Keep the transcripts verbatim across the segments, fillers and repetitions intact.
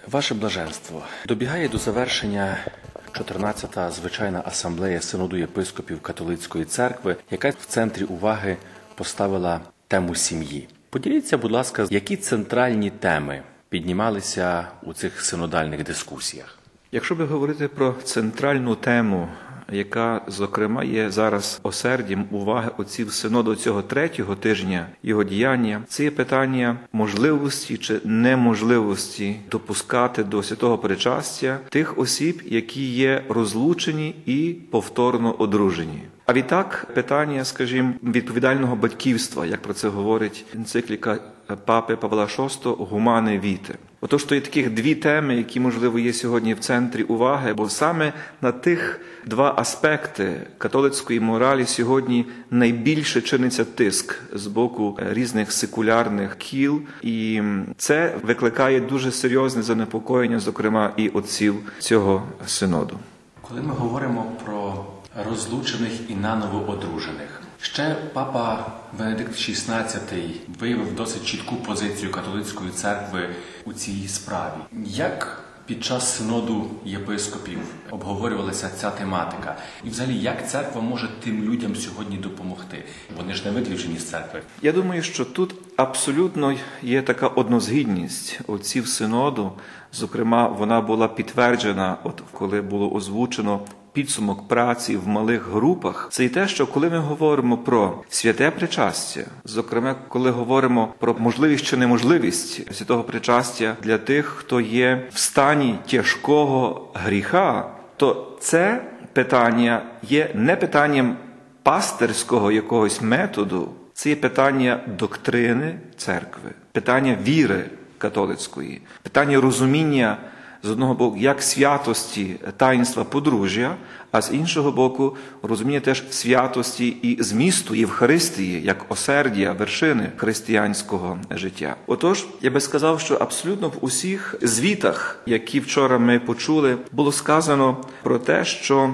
Ваше блаженство, добігає до завершення чотирнадцята звичайна асамблея Синоду єпископів Католицької церкви, яка в центрі уваги поставила тему сім'ї. Поділіться, будь ласка, які центральні теми піднімалися у цих синодальних дискусіях? Якщо би говорити про центральну тему, яка, зокрема, є зараз осердям уваги отців Синоду цього третього тижня його діяння, це є питання можливості чи неможливості допускати до святого причастя тих осіб, які є розлучені і повторно одружені. А відтак питання, скажімо, відповідального батьківства, як про це говорить енцикліка папи Павла шостого «Гумане віте». Отож, то є таких дві теми, які, можливо, є сьогодні в центрі уваги, бо саме на тих два аспекти католицької моралі сьогодні найбільше чиниться тиск з боку різних секулярних кіл, і це викликає дуже серйозне занепокоєння, зокрема, і отців цього синоду. Коли ми говоримо про розлучених і наново одружених, ще папа Бенедикт шістнадцятий виявив досить чітку позицію католицької церкви у цій справі. Як під час синоду єпископів обговорювалася ця тематика? І взагалі, як церква може тим людям сьогодні допомогти? Вони ж не виключені з церкви. Я думаю, що тут абсолютно є така однозгідність отців синоду. Зокрема, вона була підтверджена, от коли було озвучено підсумок праці в малих групах. Це і те, що коли ми говоримо про святе причастя, зокрема, коли говоримо про можливість чи неможливість святого причастя для тих, хто є в стані тяжкого гріха, то це питання є не питанням пастирського якогось методу, це є питання доктрини церкви, питання віри католицької, питання розуміння, з одного боку, як святості таїнства подружжя, а з іншого боку, розуміння теж святості і змісту Євхаристії, як осердя, вершини християнського життя. Отож, я би сказав, що абсолютно в усіх звітах, які вчора ми почули, було сказано про те, що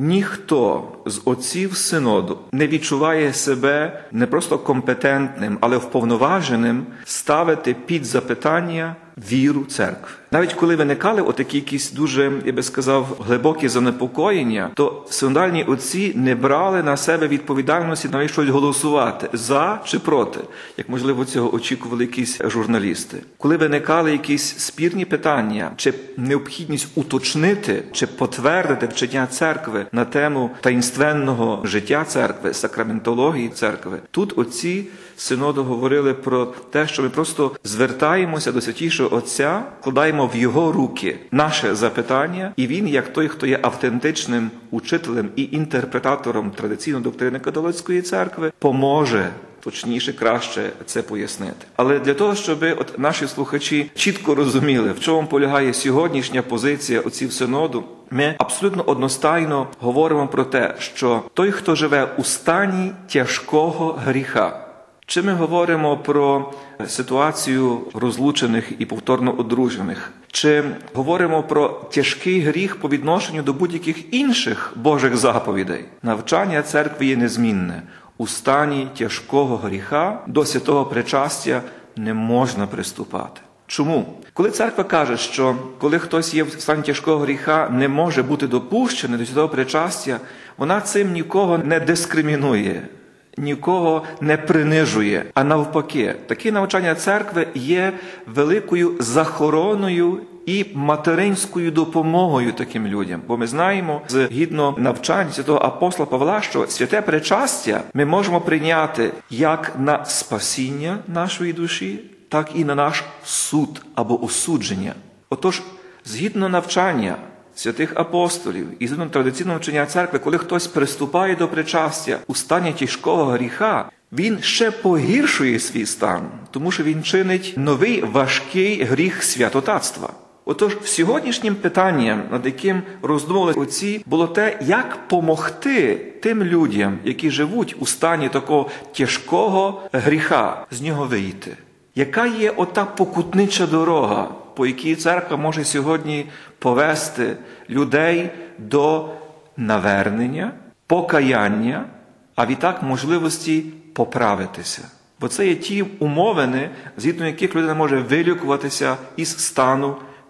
ніхто з отців синоду не відчуває себе не просто компетентним, але вповноваженим ставити під запитання віру церкви. Навіть коли виникали отакі якісь дуже, я би сказав, глибокі занепокоєння, то синодальні отці не брали на себе відповідальності навіть щось голосувати за чи проти, як, можливо, цього очікували якісь журналісти. Коли виникали якісь спірні питання, чи необхідність уточнити, чи потвердити вчення церкви на тему таїнственного життя церкви, сакраментології церкви, тут отці синоду говорили про те, що ми просто звертаємося до Святішого Отця, вкладаємо в його руки наше запитання, і він, як той, хто є автентичним учителем і інтерпретатором традиційної доктрини католицької церкви, поможе точніше, краще це пояснити. Але для того, щоб от наші слухачі чітко розуміли, в чому полягає сьогоднішня позиція отців синоду, ми абсолютно одностайно говоримо про те, що той, хто живе у стані тяжкого гріха, чи ми говоримо про ситуацію розлучених і повторно одружених, чи говоримо про тяжкий гріх по відношенню до будь-яких інших Божих заповідей, навчання церкви є незмінне. У стані тяжкого гріха до святого причастя не можна приступати. Чому? Коли церква каже, що коли хтось є в стані тяжкого гріха, не може бути допущений до святого причастя, вона цим нікого не дискримінує, нікого не принижує, а навпаки. Таке навчання церкви є великою захороною і материнською допомогою таким людям. Бо ми знаємо, згідно навчань святого апостола Павла, що святе причастя ми можемо прийняти як на спасіння нашої душі, так і на наш суд або осудження. Отож, згідно навчання святих апостолів і згідно традиційного вчення церкви, коли хтось приступає до причастя у стані тяжкого гріха, він ще погіршує свій стан, тому що він чинить новий важкий гріх святотатства. Отож, сьогоднішнім питанням, над яким роздумували отці, було те, як помогти тим людям, які живуть у стані такого тяжкого гріха, з нього вийти. Яка є ота покутнича дорога, по якій церква може сьогодні повести людей до навернення, покаяння, а відтак можливості поправитися. Бо це є ті умовини, згідно яких людина може вилікуватися із стану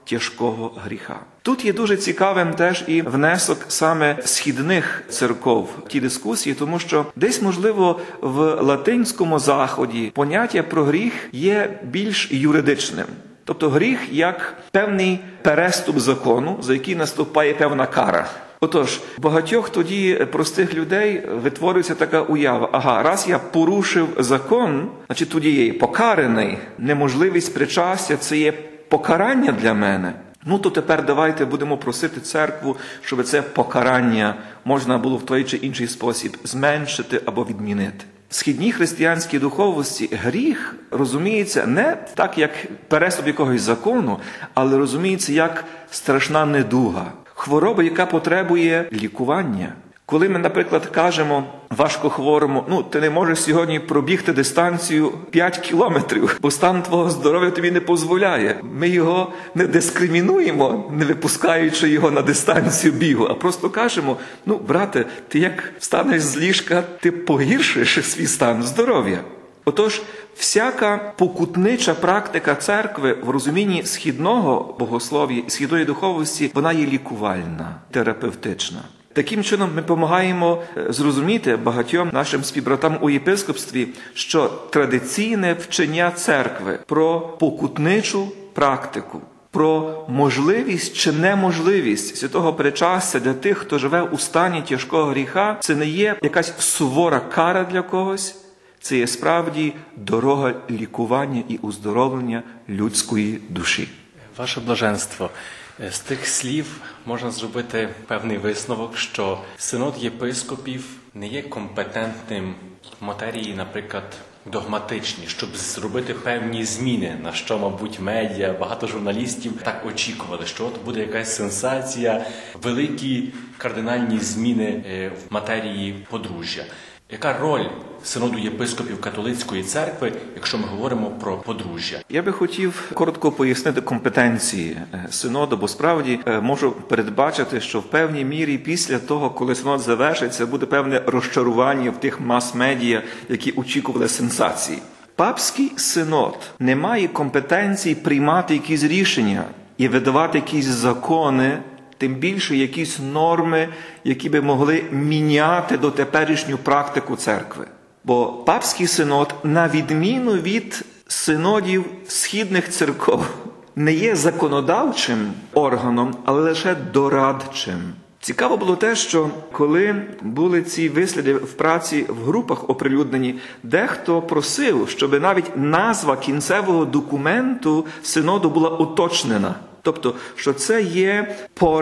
тяжкого гріха. Тут є дуже цікавим теж і внесок саме східних церков в ті дискусії, тому що десь, можливо, в латинському заході поняття про гріх є більш юридичним. Тобто гріх як певний переступ закону, за який наступає певна кара. Отож, багатьох тоді простих людей витворюється така уява. Ага, раз я порушив закон, значить тоді я є покараний. Неможливість причастя – це є покарання для мене. Ну, то тепер давайте будемо просити церкву, щоб це покарання можна було в той чи інший спосіб зменшити або відмінити. В східній християнській духовності гріх розуміється не так, як переступ якогось закону, але розуміється як страшна недуга, хвороба, яка потребує лікування. Коли ми, наприклад, кажемо важкохворому, ну, ти не можеш сьогодні пробігти дистанцію п'ять кілометрів, бо стан твого здоров'я тобі не дозволяє. Ми його не дискримінуємо, не випускаючи його на дистанцію бігу, а просто кажемо, ну, брате, ти як встанеш з ліжка, ти погіршиш свій стан здоров'я. Отож, всяка покутнича практика церкви в розумінні східного богослов'я і східної духовності, вона є лікувальна, терапевтична. Таким чином ми допомагаємо зрозуміти багатьом нашим співбратам у єпископстві, що традиційне вчення церкви про покутничу практику, про можливість чи неможливість святого причастя для тих, хто живе у стані тяжкого гріха, це не є якась сувора кара для когось, це є справді дорога лікування і уздоровлення людської душі. Ваше блаженство, з тих слів можна зробити певний висновок, що синод єпископів не є компетентним в матерії, наприклад, догматичні, щоб зробити певні зміни, на що, мабуть, медіа, багато журналістів так очікували, що от буде якась сенсація, великі кардинальні зміни в матерії подружжя. Яка роль синоду єпископів католицької церкви, якщо ми говоримо про подружжя? Я би хотів коротко пояснити компетенції синоду, бо справді можу передбачити, що в певній мірі після того, коли синод завершиться, буде певне розчарування в тих мас-медіа, які очікували сенсації. Папський синод не має компетенції приймати якісь рішення і видавати якісь закони, тим більше якісь норми, які би могли міняти дотеперішню практику церкви. Бо папський синод, на відміну від синодів східних церков, не є законодавчим органом, але лише дорадчим. Цікаво було те, що коли були ці висліди в праці в групах оприлюднені, дехто просив, щоб навіть назва кінцевого документу синоду була уточнена. Тобто, що це є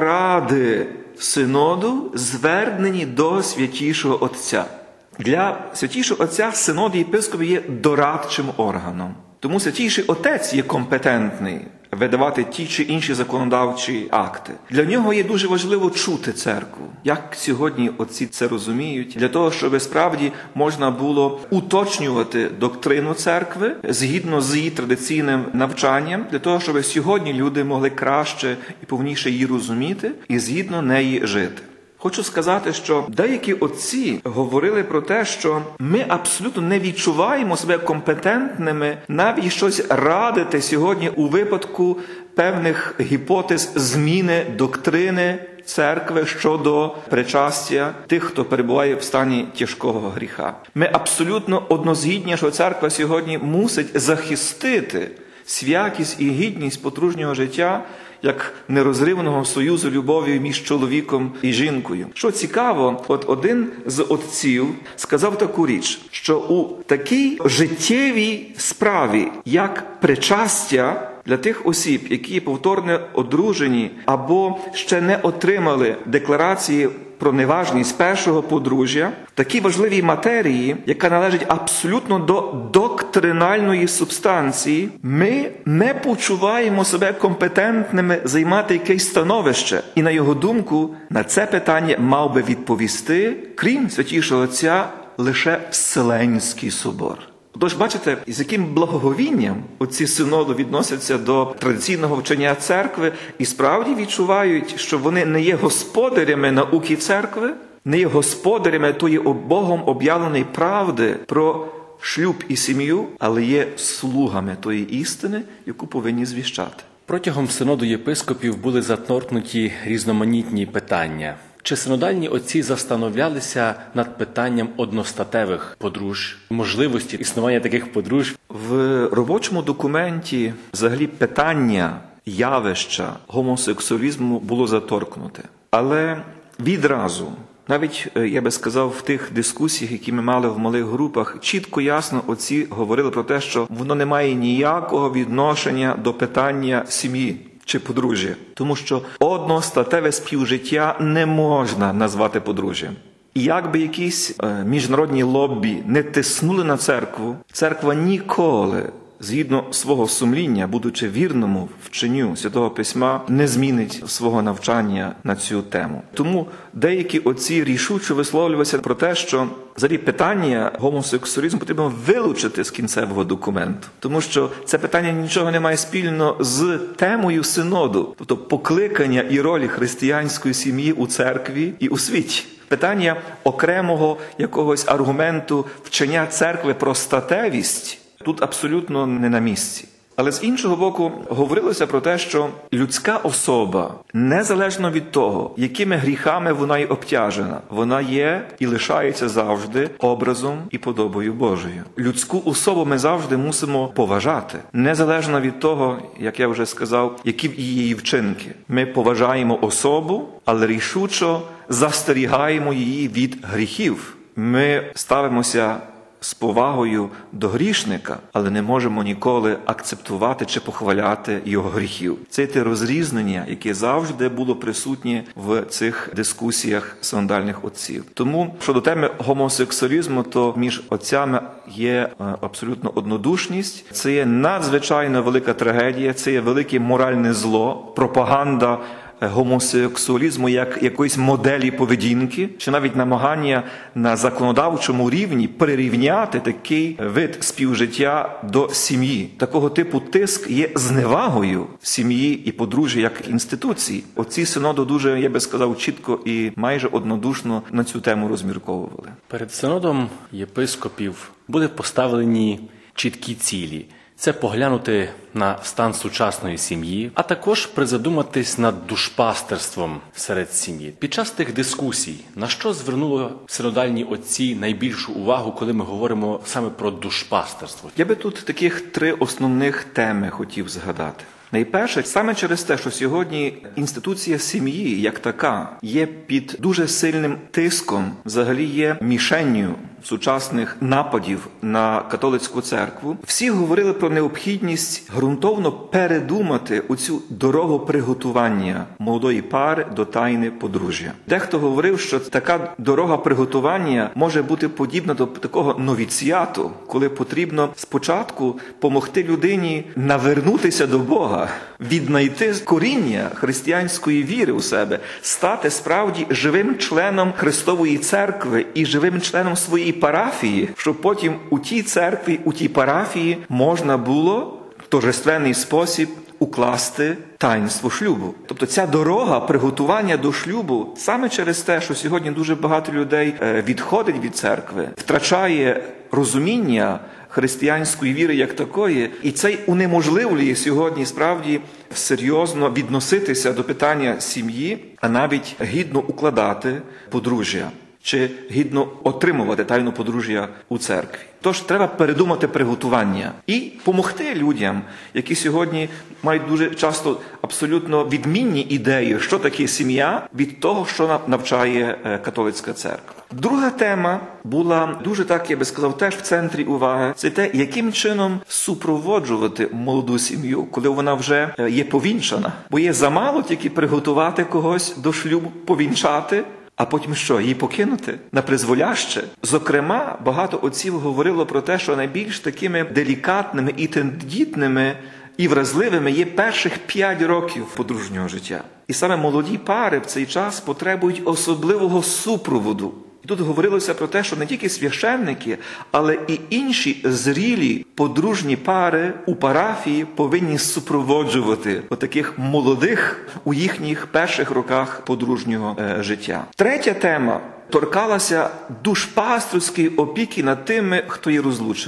поради синоду, звернені до Святішого Отця. Для Святішого Отця синод єпископів є дорадчим органом. Тому Святіший Отець є компетентний видавати ті чи інші законодавчі акти. Для нього є дуже важливо чути церкву. Як сьогодні отці це розуміють? Для того, щоб справді можна було уточнювати доктрину церкви згідно з її традиційним навчанням, для того, щоб сьогодні люди могли краще і повніше її розуміти і згідно неї жити. Хочу сказати, що деякі отці говорили про те, що ми абсолютно не відчуваємо себе компетентними навіть щось радити сьогодні у випадку певних гіпотез зміни доктрини церкви щодо причастя тих, хто перебуває в стані тяжкого гріха. Ми абсолютно однозгідні, що церква сьогодні мусить захистити святість і гідність подружнього життя як нерозривного союзу любові між чоловіком і жінкою. Що цікаво, от один з отців сказав таку річ, що у такій життєвій справі, як причастя для тих осіб, які повторно одружені або ще не отримали декларації про неважність першого подружжя, в такій важливій матерії, яка належить абсолютно до доктринальної субстанції, ми не почуваємо себе компетентними займати якесь становище. І на його думку, на це питання мав би відповісти, крім Святішого Отця, лише Вселенський собор. Тож, бачите, з яким благоговінням оці синоду відносяться до традиційного вчення церкви і справді відчувають, що вони не є господарями науки церкви, не є господарями тої Богом об'явленої правди про шлюб і сім'ю, але є слугами тої істини, яку повинні звіщати. Протягом синоду єпископів були заторкнуті різноманітні питання. Чи синодальні отці застановлялися над питанням одностатевих подружжя, можливості існування таких подружжя? В робочому документі взагалі питання, явища гомосексуалізму було заторкнуте. Але відразу, навіть, я би сказав, в тих дискусіях, які ми мали в малих групах, чітко, ясно отці говорили про те, що воно не має ніякого відношення до питання сім'ї чи подружжя. Тому що одностатеве співжиття не можна назвати подружжям. І як би якісь е, міжнародні лоббі не тиснули на церкву, церква ніколи, згідно свого сумління, будучи вірному вченню Святого Письма, не змінить свого навчання на цю тему. Тому деякі отці рішуче висловлювалися про те, що взагалі питання гомосексуалізму потрібно вилучити з кінцевого документу. Тому що це питання нічого не має спільно з темою синоду, тобто покликання і ролі християнської сім'ї у церкві і у світі. Питання окремого якогось аргументу вчення церкви про статевість тут абсолютно не на місці. Але з іншого боку, говорилося про те, що людська особа, незалежно від того, якими гріхами вона є обтяжена, вона є і лишається завжди образом і подобою Божою. Людську особу ми завжди мусимо поважати, незалежно від того, як я вже сказав, які її вчинки. Ми поважаємо особу, але рішучо застерігаємо її від гріхів. Ми ставимося з повагою до грішника, але не можемо ніколи акцептувати чи похваляти його гріхів. Це те розрізнення, яке завжди було присутнє в цих дискусіях синодальних отців. Тому, щодо теми гомосексуалізму, то між отцями є абсолютно однодушність. Це є надзвичайно велика трагедія, це є велике моральне зло, пропаганда гомосексуалізму як якоїсь моделі поведінки, чи навіть намагання на законодавчому рівні перерівняти такий вид співжиття до сім'ї. Такого типу тиск є зневагою сім'ї і подружжя як інституції. Отці синоду дуже, я би сказав, чітко і майже однодушно на цю тему розмірковували. Перед синодом єпископів були поставлені чіткі цілі. Це поглянути на стан сучасної сім'ї, а також призадуматись над душпастерством серед сім'ї. Під час тих дискусій, на що звернули синодальні отці найбільшу увагу, коли ми говоримо саме про душпастерство? Я би тут таких три основних теми хотів згадати. Найперше, саме через те, що сьогодні інституція сім'ї, як така, є під дуже сильним тиском, взагалі є мішенню сучасних нападів на католицьку церкву, всі говорили про необхідність ґрунтовно передумати оцю дорогу приготування молодої пари до тайни подружжя. Дехто говорив, що така дорога приготування може бути подібна до такого новіціату, коли потрібно спочатку помогти людині навернутися до Бога, віднайти коріння християнської віри у себе, стати справді живим членом Христової церкви і живим членом своєї парафії, щоб потім у тій церкві, у тій парафії можна було в торжественний спосіб укласти таїнство шлюбу. Тобто ця дорога приготування до шлюбу саме через те, що сьогодні дуже багато людей відходить від церкви, втрачає розуміння християнської віри як такої, і це унеможливлює сьогодні справді серйозно відноситися до питання сім'ї, а навіть гідно укладати подружжя, чи гідно отримувати тайну подружжя у церкві. Тож треба передумати приготування і помогти людям, які сьогодні мають дуже часто абсолютно відмінні ідеї, що таке сім'я, від того, що навчає католицька церква. Друга тема була дуже, так я би сказав, теж в центрі уваги. Це те, яким чином супроводжувати молоду сім'ю, коли вона вже є повінчана. Бо є замало тільки приготувати когось до шлюбу, повінчати, а потім що, її покинути на призволяще? Зокрема, багато отців говорило про те, що найбільш такими делікатними і тендітними і вразливими є перших п'ять років подружнього життя. І саме молоді пари в цей час потребують особливого супроводу. І тут говорилося про те, що не тільки священники, але і інші зрілі подружні пари у парафії повинні супроводжувати отаких молодих у їхніх перших роках подружнього е, життя. Третя тема торкалася душпастерської опіки над тими, хто є розлучений.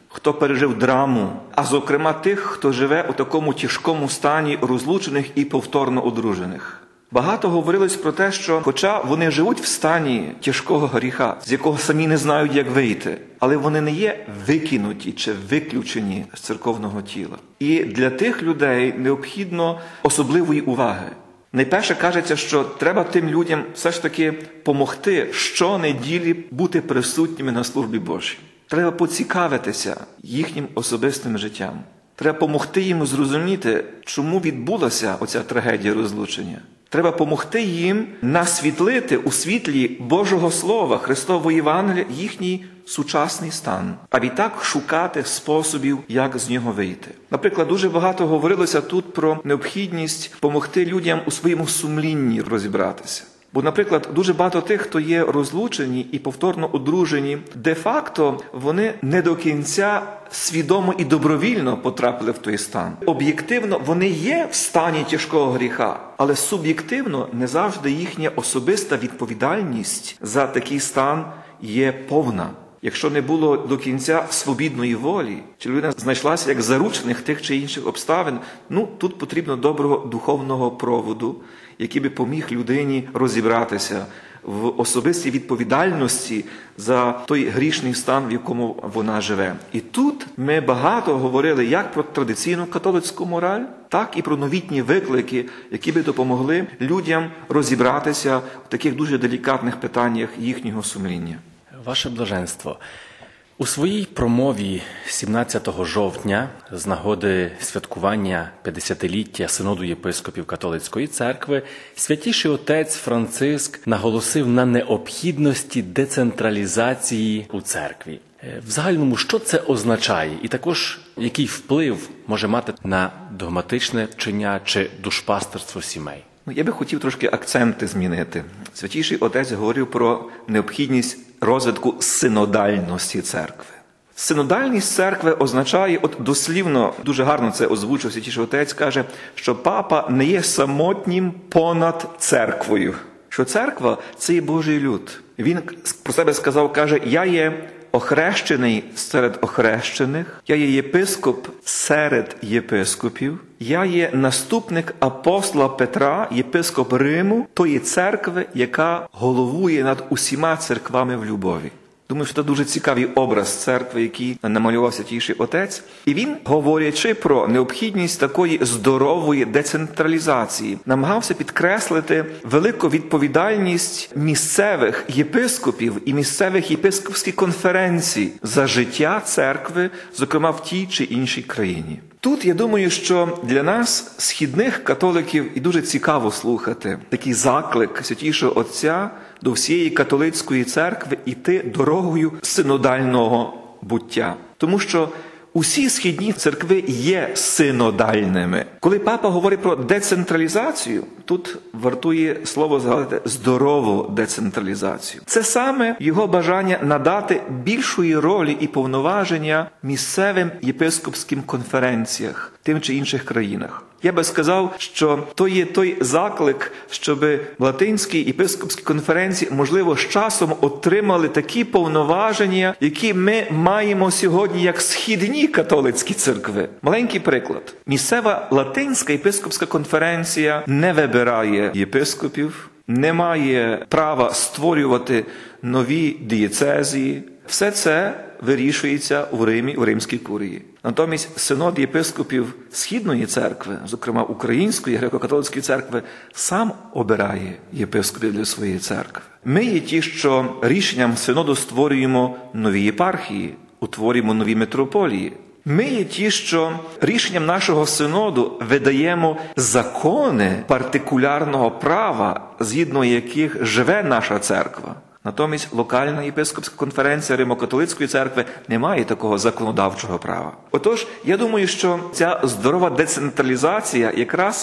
хто пережив драму, а зокрема тих, хто живе у такому тяжкому стані розлучених і повторно одружених. Багато говорилось про те, що хоча вони живуть в стані тяжкого гріха, з якого самі не знають, як вийти, але вони не є викинуті чи виключені з церковного тіла. І для тих людей необхідно особливої уваги. Найперше кажеться, що треба тим людям все ж таки помогти щонеділі бути присутніми на службі Божій. Треба поцікавитися їхнім особистим життям. Треба помогти їм зрозуміти, чому відбулася оця трагедія розлучення. Треба помогти їм насвітлити у світлі Божого Слова, Христового Євангелія, їхній сучасний стан. А відтак шукати способів, як з нього вийти. Наприклад, дуже багато говорилося тут про необхідність помогти людям у своєму сумлінні розібратися. Бо, наприклад, дуже багато тих, хто є розлучені і повторно одружені, де-факто вони не до кінця свідомо і добровільно потрапили в той стан. Об'єктивно вони є в стані тяжкого гріха, але суб'єктивно не завжди їхня особиста відповідальність за такий стан є повна. Якщо не було до кінця свобідної волі, чи людина знайшлася як заручник тих чи інших обставин, ну, тут потрібно доброго духовного проводу, який би поміг людині розібратися в особистій відповідальності за той грішний стан, в якому вона живе. І тут ми багато говорили як про традиційну католицьку мораль, так і про новітні виклики, які би допомогли людям розібратися в таких дуже делікатних питаннях їхнього сумління. Ваше блаженство, у своїй промові сімнадцятого жовтня з нагоди святкування п'ятдесятиліття Синоду єпископів Католицької церкви Святіший Отець Франциск наголосив на необхідності децентралізації у церкві. В загальному, що це означає? І також, який вплив може мати на догматичне вчення чи душпастерство сімей? Ну, я би хотів трошки акценти змінити. Святіший Отець говорив про необхідність розвитку синодальності церкви. Синодальність церкви означає, от дослівно, дуже гарно це озвучив Святіший Отець, каже, що папа не є самотнім понад церквою. Що церква – це є Божий люд. Він про себе сказав, каже, я є охрещений серед охрещених, я є єпископ серед єпископів, я є наступник апостола Петра, єпископ Риму, тої церкви, яка головує над усіма церквами в любові. Думаю, що це дуже цікавий образ церкви, який намалював Святіший Отець. І він, говорячи про необхідність такої здорової децентралізації, намагався підкреслити велику відповідальність місцевих єпископів і місцевих єпископських конференцій за життя церкви, зокрема в тій чи іншій країні. Тут, я думаю, що для нас, східних католиків, і дуже цікаво слухати такий заклик Святішого Отця до всієї католицької церкви іти дорогою синодального буття. Тому що усі східні церкви є синодальними. Коли папа говорить про децентралізацію, тут вартує слово згадати здорову децентралізацію. Це саме його бажання надати більшої ролі і повноваження місцевим єпископським конференціях в тим чи інших країнах. Я би сказав, що то є той заклик, щоб латинські єпископські конференції, можливо, з часом отримали такі повноваження, які ми маємо сьогодні як східні католицькі церкви. Маленький приклад. Місцева латинська єпископська конференція не вибирає єпископів, не має права створювати нові дієцезії. Все це вирішується у Римі, у Римській курії. Натомість синод єпископів Східної церкви, зокрема Української греко-католицької церкви, сам обирає єпископів для своєї церкви. Ми є ті, що рішенням синоду створюємо нові єпархії, утворюємо нові митрополії. Ми є ті, що рішенням нашого синоду видаємо закони партикулярного права, згідно яких живе наша церква. Натомість локальна єпископська конференція Римо-католицької церкви не має такого законодавчого права. Отож, я думаю, що ця здорова децентралізація якраз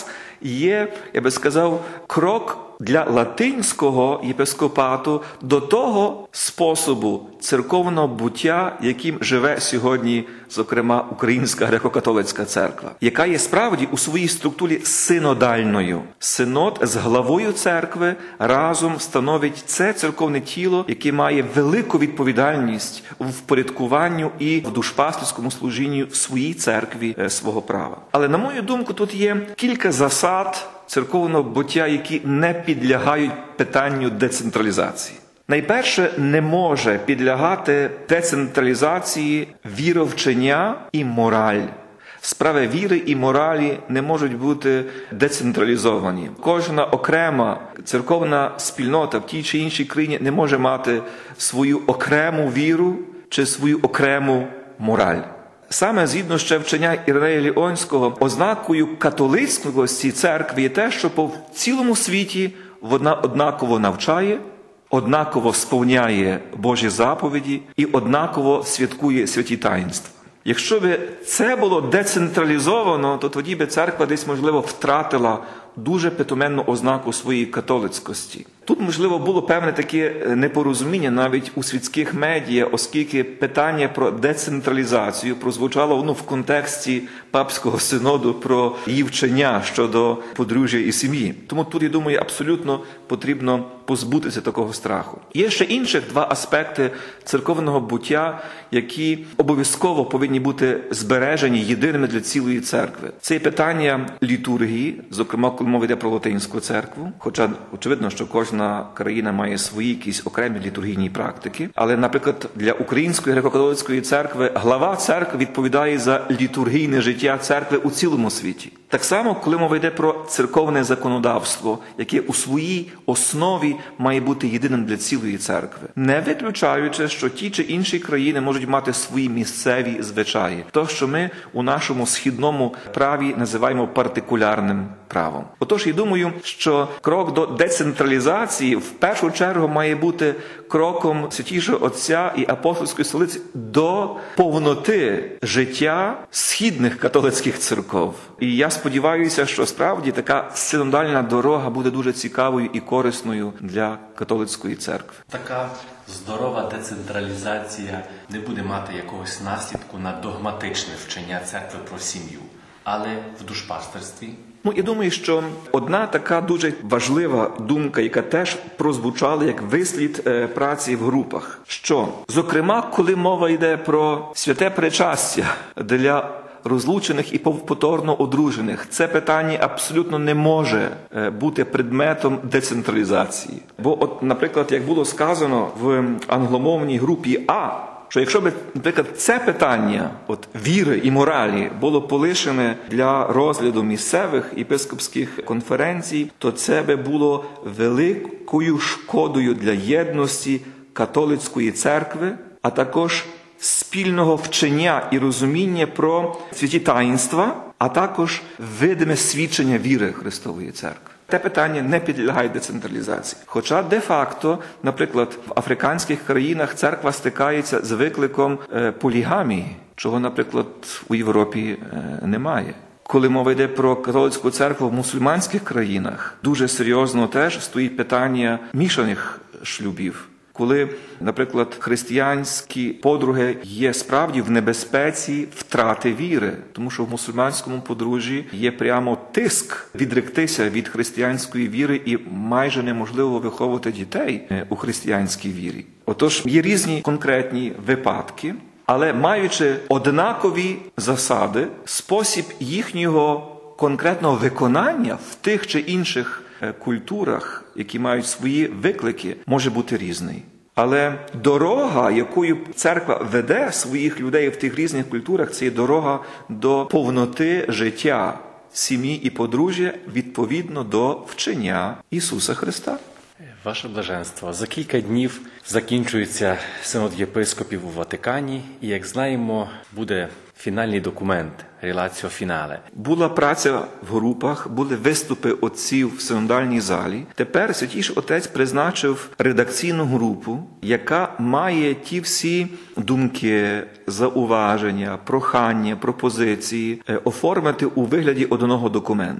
є, я би сказав, крок для латинського єпископату до того способу церковного буття, яким живе сьогодні, зокрема, Українська греко-католицька церква, яка є справді у своїй структурі синодальною. Синод з главою церкви разом становить це церковне тіло, яке має велику відповідальність в впорядкуванню і в душпастерському служінні в своїй церкві свого права. Але, на мою думку, тут є кілька засад церковного буття, які не підлягають питанню децентралізації. Найперше, не може підлягати децентралізації віровчення і мораль. Справи віри і моралі не можуть бути децентралізовані. Кожна окрема церковна спільнота в тій чи іншій країні не може мати свою окрему віру чи свою окрему мораль. Саме згідно ще вчення Іринея Ліонського, ознакою католицькості церкви є те, що по цілому світі вона однаково навчає, однаково сповняє Божі заповіді і однаково святкує святі таїнства. Якщо би це було децентралізовано, то тоді би церква десь, можливо, втратила дуже питоменну ознаку своєї католицькості. Тут, можливо, було певне таке непорозуміння навіть у світських медіа, оскільки питання про децентралізацію прозвучало ну, в контексті папського синоду про її вчення щодо подружжя і сім'ї. Тому тут, я думаю, абсолютно потрібно позбутися такого страху. Є ще інших два аспекти церковного буття, які обов'язково повинні бути збережені єдиними для цілої церкви. Це є питання літургії, зокрема, коли мова йде про латинську церкву, хоча очевидно, що кожна країна має свої якісь окремі літургійні практики, але, наприклад, для Української греко-католицької церкви глава церкви відповідає за літургійне життя церкви у цілому світі. Так само, коли мова йде про церковне законодавство, яке у своїй основі має бути єдиним для цілої церкви. Не виключаючи, що ті чи інші країни можуть мати свої місцеві звичаї. То, що ми у нашому східному праві називаємо партикулярним правом. Отож, я думаю, що крок до децентралізації в першу чергу має бути кроком Святішого Отця і Апостольської столиці до повноти життя східних католицьких церков. І я сподіваюся, що справді така синодальна дорога буде дуже цікавою і корисною для католицької церкви. Така здорова децентралізація не буде мати якогось наслідку на догматичне вчення церкви про сім'ю, але в душпастерстві. Ну, я думаю, що одна така дуже важлива думка, яка теж прозвучала як вислід е, праці в групах, що, зокрема, коли мова йде про святе причастя для розлучених і повторно одружених, це питання абсолютно не може бути предметом децентралізації. Бо, от, наприклад, як було сказано в англомовній групі А, що якщо б, наприклад, це питання от, віри і моралі було полишене для розгляду місцевих єпископських конференцій, то це би було великою шкодою для єдності католицької церкви, а також спільного вчення і розуміння про святі таїнства, а також видиме свідчення віри Христової церкви. Те питання не підлягає децентралізації. Хоча де-факто, наприклад, в африканських країнах церква стикається з викликом полігамії, чого, наприклад, у Європі немає. Коли мова йде про католицьку церкву в мусульманських країнах, дуже серйозно теж стоїть питання мішаних шлюбів. Коли, наприклад, християнські подруги є справді в небезпеці втрати віри, тому що в мусульманському подружжі є прямо тиск відректися від християнської віри і майже неможливо виховувати дітей у християнській вірі. Отож, є різні конкретні випадки, але маючи однакові засади, спосіб їхнього конкретного виконання в тих чи інших культурах, які мають свої виклики, може бути різний. Але дорога, якою церква веде своїх людей в тих різних культурах, це є дорога до повноти життя сім'ї і подружжя відповідно до вчення Ісуса Христа. Ваше блаженство, за кілька днів закінчується синод єпископів у Ватикані, і, як знаємо, буде фінальний документ, релаціо фінале. Була праця в групах, були виступи отців в синодальній залі. Тепер Святіший Отець призначив редакційну групу, яка має ті всі думки, зауваження, прохання, пропозиції оформити у вигляді одного документу.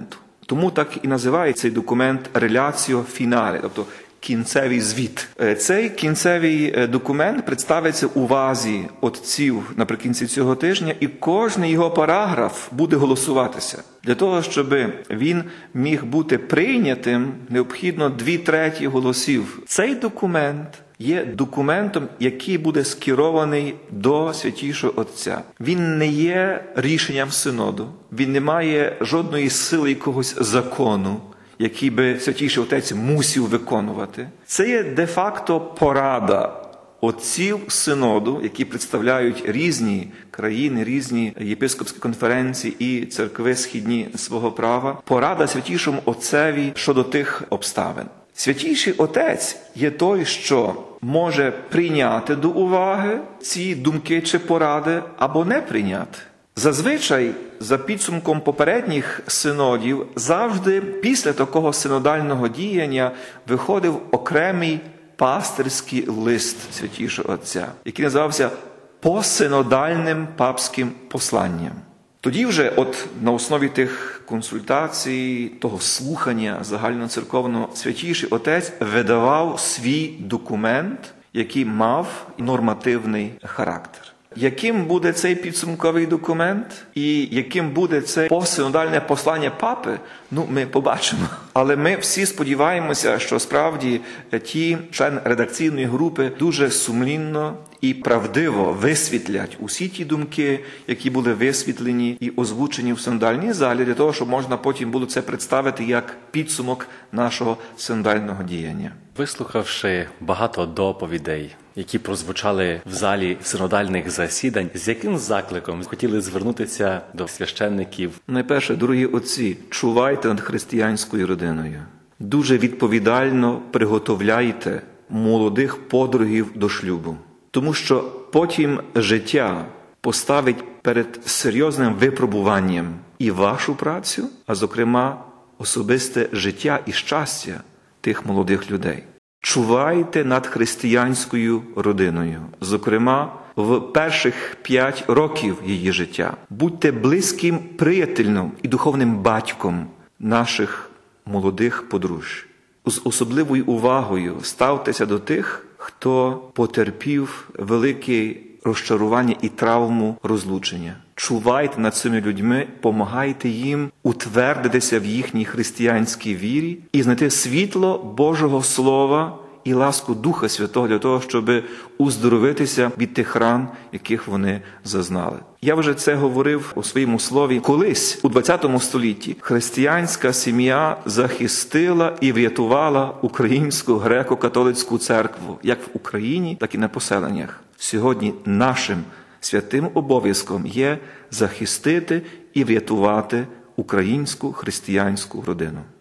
Тому так і називає цей документ «реляціо фінале», тобто кінцевий звіт. Цей кінцевий документ представиться увазі отців наприкінці цього тижня, і кожний його параграф буде голосуватися. Для того, щоб він міг бути прийнятим, необхідно дві треті голосів. Цей документ є документом, який буде скерований до Святішого Отця. Він не є рішенням синоду, він не має жодної сили якогось закону, який би Святіший Отець мусив виконувати. Це є де-факто порада отців синоду, які представляють різні країни, різні єпископські конференції і церкви східні свого права. Порада Святішому Отцеві щодо тих обставин. Святіший Отець є той, що може прийняти до уваги ці думки чи поради або не прийняти. Зазвичай, за підсумком попередніх синодів, завжди після такого синодального діяння виходив окремий пастирський лист Святішого Отця, який називався посинодальним папським посланням. Тоді вже от на основі тих консультацій, того слухання загальноцерковного, Святіший Отець видавав свій документ, який мав нормативний характер. Яким буде цей підсумковий документ і яким буде це посинодальне послання папи, ну, ми побачимо. Але ми всі сподіваємося, що справді ті члени редакційної групи дуже сумлінно і правдиво висвітлять усі ті думки, які були висвітлені і озвучені в синодальній залі, для того, щоб можна потім було це представити як підсумок нашого синодального діяння. Вислухавши багато доповідей, які прозвучали в залі синодальних засідань, з яким закликом хотіли звернутися до священників? Найперше, дорогі отці, чувайте над християнською родиною. Дуже відповідально приготовляйте молодих подругів до шлюбу. Тому що потім життя поставить перед серйозним випробуванням і вашу працю, а зокрема особисте життя і щастя тих молодих людей. Чувайте над християнською родиною, зокрема, в перших п'ять років її життя. Будьте близьким приятелем і духовним батьком наших молодих подружжя. З особливою увагою ставтеся до тих, хто потерпів велике розчарування і травму розлучення. Чувайте над цими людьми, помагайте їм утвердитися в їхній християнській вірі і знайти світло Божого Слова і ласку Духа Святого для того, щоб уздоровитися від тих ран, яких вони зазнали. Я вже це говорив у своєму слові. Колись, у ХХ столітті, християнська сім'я захистила і врятувала українську греко-католицьку церкву, як в Україні, так і на поселеннях. Сьогодні нашим святим обов'язком є захистити і врятувати українську християнську родину.